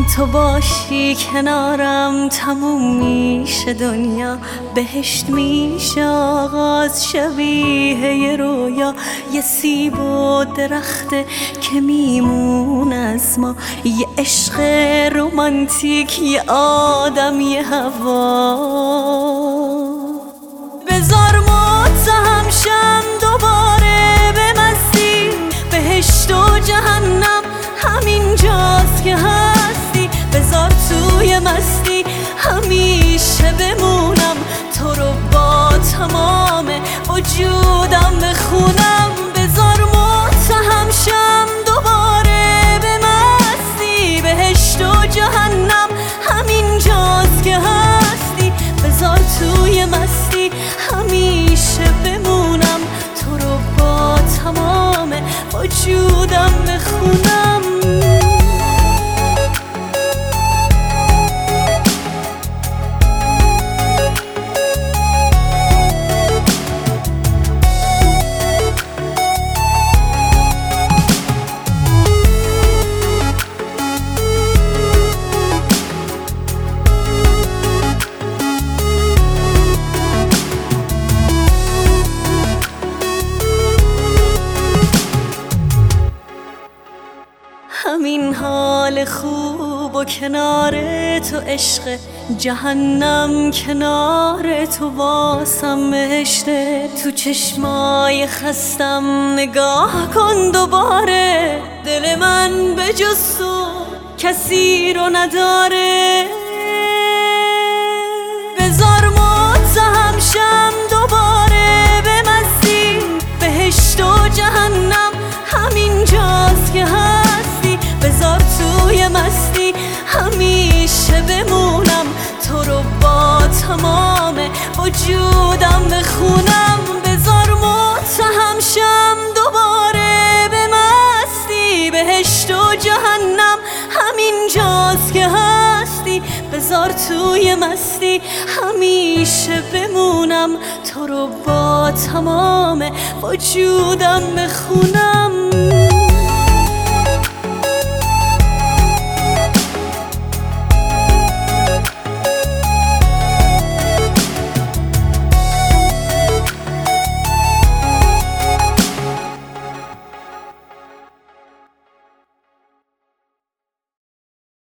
تو باشی کنارم تموم میشه دنیا، بهشت میشه آغاز شبیه یه رویا، یه سیب و درخته که میمون از ما، یه عشق رومانتیک، یه آدم، یه هوا. بذار متهم شم دوباره به مستی، بهشت و جهنم همینجاست که هستی. بذار توی مستی همیشه بمونم، تو رو با تمام وجودم بخونم. بذار متهم شم دوباره به مستی، بهشت و جهنم همینجاست که هستی. بذار توی مستی همیشه بمونم، تو رو با تمام وجودم بخونم. همین حال خوب و کنار تو عشق، جهنم کنار تو واسم بهشته. تو چشمای خستم نگاه کن دوباره، دل من به جز تو کسی رو نداره. بذار متهم شم دوباره به مستی، بهشت و جهنم همینجاست که هستی. بذار توی مستی همیشه بمونم، تو رو با تمام وجودم بخونم. بذار متهم شم دوباره به مستی، بهشت و جهنم همینجاست که هستی. بذار توی مستی همیشه بمونم، تو رو با تمام وجودم بخونم.